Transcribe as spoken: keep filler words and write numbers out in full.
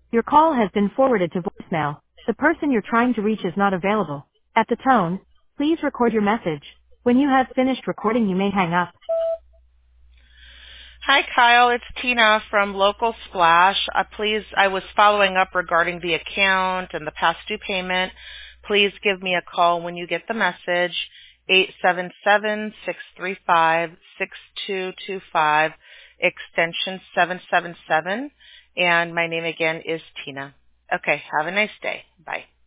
Your call has been forwarded to voicemail. The person you're trying to reach is not available. At the tone, please record your message. When you have finished recording, you may hang up. Hi, Kyle. It's Tina from Local Splash. Uh, please, I was following up regarding the account and the past due payment. Please give me a call when you get the message, eight seven seven, six three five, six two two five, extension seven seven seven, and my name again is Tina. Okay, have a nice day. Bye.